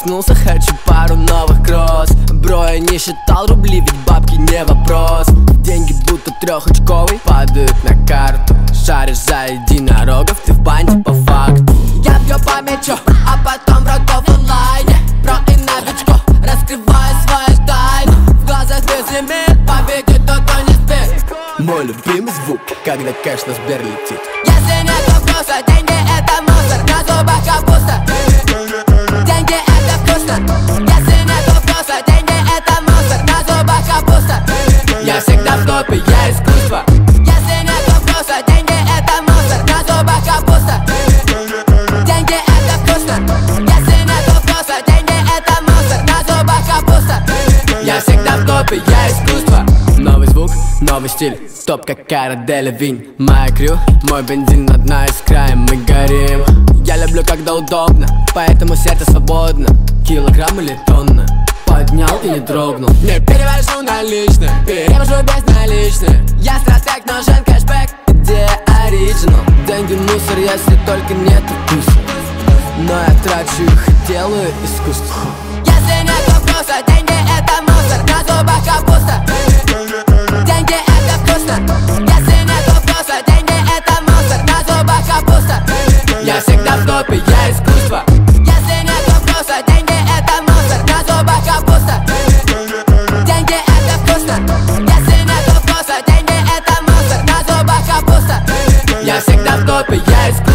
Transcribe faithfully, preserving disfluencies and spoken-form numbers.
Очнулся, хочу пару новых кросс. Бро, я не считал рубли, ведь бабки не вопрос. Деньги будто трехочковый падают на карту. Шаришь за единорогов, ты в банде по факту. Я бью по мячу, а потом врагов в онлайне. Про и новичков, раскрываю свою тайну. В глазах без лимит, победит тот, кто не спит. Мой любимый звук, когда кэш на Сбер летит. Если нет вопроса, деньги это мусор, на зубах капуста. Деньги это вкусно. Если нет вопроса, деньги это мусор, на зубах капуста. Я всегда в топе, я искусство. Если нет вопроса, деньги это мусор, на зубах капуста. Деньги это вкусно. Если нет вопроса, деньги это мусор, на зубах капуста. Я всегда в топе, я искусство. Новый звук, новый стиль, топ как Кара Делевинь. Моя крю, мой бензин, одна из краем, мы горим. Я люблю, когда удобно, поэтому сердце свободно. Килограмм или тонна, поднял и не дрогнул. Не перевожу наличные, перевожу безналичные. Я стратег, нужен кэшбэк, где оригинал? Деньги мусор, если только нет вкуса. Но я трачу их и делаю искусство. Если нет вопроса, деньги это мусор, на зубах капуста. Деньги это вкусно. Если нет вопроса, деньги это мусор, на зубах капуста. Я всегда в топе, я искусство. Если нет вопроса, деньги это мусор, на зубах капуста. Деньги это вкусно. Если нет вопроса, деньги это мусор, на зубах капуста. Я всегда в топе, я искусство.